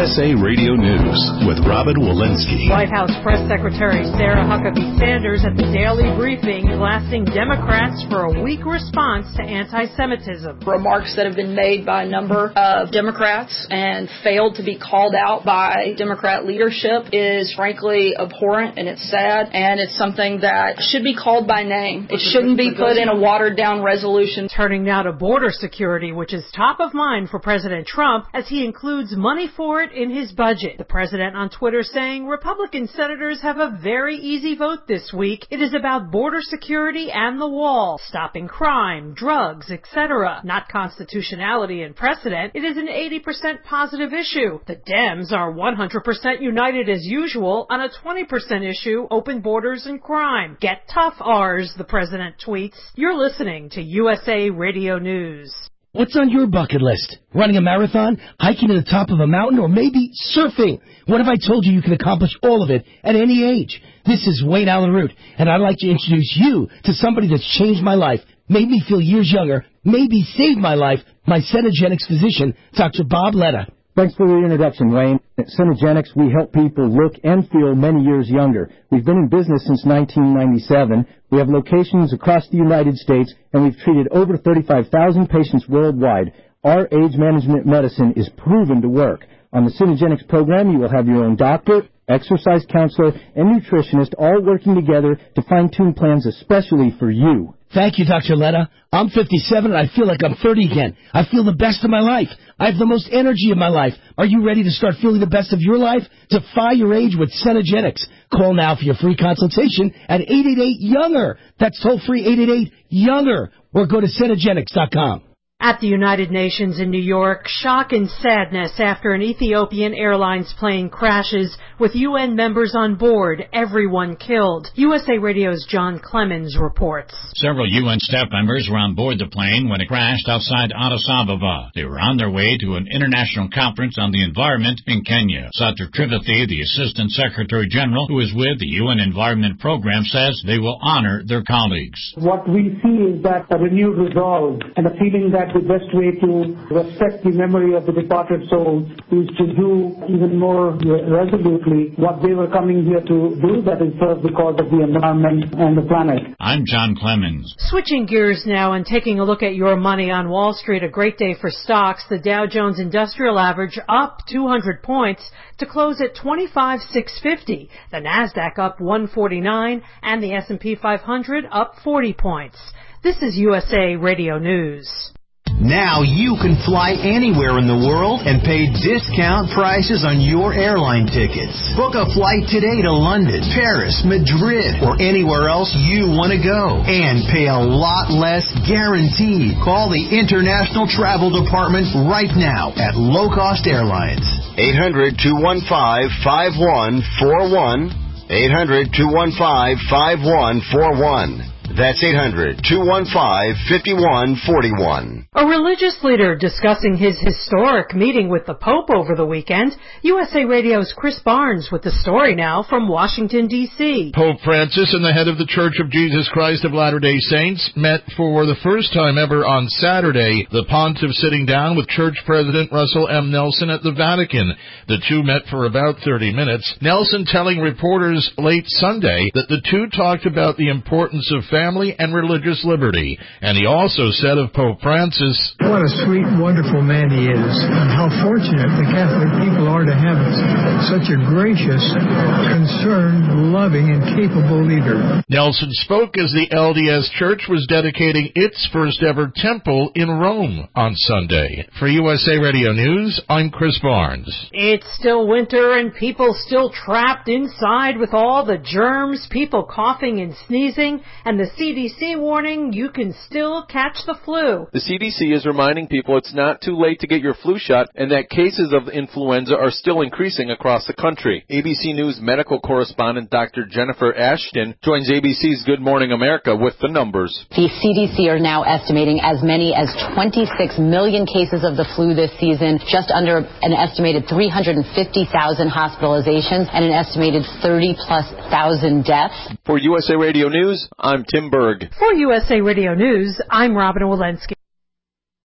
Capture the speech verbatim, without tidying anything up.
S A Radio News with Robin Walensky. White House Press Secretary Sarah Huckabee Sanders at the Daily Briefing blasting Democrats for a weak response to anti-Semitism. Remarks that have been made by a number of Democrats and failed to be called out by Democrat leadership is frankly abhorrent, and it's sad, and it's something that should be called by name. It shouldn't be put in a watered-down resolution. Turning now to border security, which is top of mind for President Trump as he includes money for it in his budget. The president on Twitter saying Republican senators have a very easy vote this week. It is about border security and the wall, stopping crime, drugs, et cetera. Not constitutionality and precedent. It is an eighty percent positive issue. The Dems are one hundred percent united as usual on a twenty percent issue, open borders and crime. Get tough, R's, the president tweets. You're listening to U S A Radio News. What's on your bucket list? Running a marathon, hiking to the top of a mountain, or maybe surfing? What if I told you you can accomplish all of it at any age? This is Wayne Allen Root, and I'd like to introduce you to somebody that's changed my life, made me feel years younger, maybe saved my life, my Cenegenics physician, Doctor Bob Letta. Thanks for the introduction, Wayne. At Cenegenics, we help people look and feel many years younger. We've been in business since nineteen ninety-seven. We have locations across the United States, and we've treated over thirty-five thousand patients worldwide. Our age management medicine is proven to work. On the Cenegenics program, you will have your own doctor, exercise counselor, and nutritionist all working together to fine-tune plans especially for you. Thank you, Doctor Letta. I'm fifty-seven and I feel like I'm thirty again. I feel the best of my life. I have the most energy of my life. Are you ready to start feeling the best of your life? Defy your age with Cenegenics. Call now for your free consultation at eight eight eight, younger. That's toll-free eight eight eight, younger. Or go to Cenegenics dot com. At the United Nations in New York, shock and sadness after an Ethiopian Airlines plane crashes with U N members on board, everyone killed. U S A Radio's John Clemens reports. Several U N staff members were on board the plane when it crashed outside Addis Ababa. They were on their way to an international conference on the environment in Kenya. Satya Tripathi, the Assistant Secretary General, who is with the U N Environment Program, says they will honor their colleagues. What we see is that a renewed resolve and a feeling that the best way to respect the memory of the departed souls is to do even more resolutely what they were coming here to do, that is serve the cause of the environment and the planet. I'm John Clemens. Switching gears now and taking a look at your money on Wall Street, a great day for stocks. The Dow Jones Industrial Average up two hundred points to close at twenty-five thousand six hundred fifty. The Nasdaq up one forty-nine and the S and P five hundred up forty points. This is U S A Radio News. Now you can fly anywhere in the world and pay discount prices on your airline tickets. Book a flight today to London, Paris, Madrid, or anywhere else you want to go. And pay a lot less guaranteed. Call the International Travel Department right now at Low Cost Airlines. eight hundred, two one five, five one four one. eight hundred, two one five, five one four one. That's eight hundred, two one five, five one four one. A religious leader discussing his historic meeting with the Pope over the weekend. U S A Radio's Chris Barnes with the story now from Washington, D C Pope Francis and the head of the Church of Jesus Christ of Latter-day Saints met for the first time ever on Saturday, the pontiff sitting down with Church President Russell M. Nelson at the Vatican. The two met for about thirty minutes, Nelson telling reporters late Sunday that the two talked about the importance of family and religious liberty. And he also said of Pope Francis, what a sweet, wonderful man he is, and how fortunate the Catholic people are to have such a gracious, concerned, loving, and capable leader. Nelson spoke as the L D S Church was dedicating its first ever temple in Rome on Sunday. For U S A Radio News, I'm Chris Barnes. It's still winter and people still trapped inside with all the germs, people coughing and sneezing, and the C D C warning you can still catch the flu. The C D C is reminding people it's not too late to get your flu shot and that cases of influenza are still increasing across the country. A B C News medical correspondent Doctor Jennifer Ashton joins A B C's Good Morning America with the numbers. The C D C are now estimating as many as twenty-six million cases of the flu this season, just under an estimated three hundred fifty thousand hospitalizations, and an estimated thirty plus thousand deaths. For U S A Radio News, I'm Tim Berg. For U S A Radio News, I'm Robin Walensky.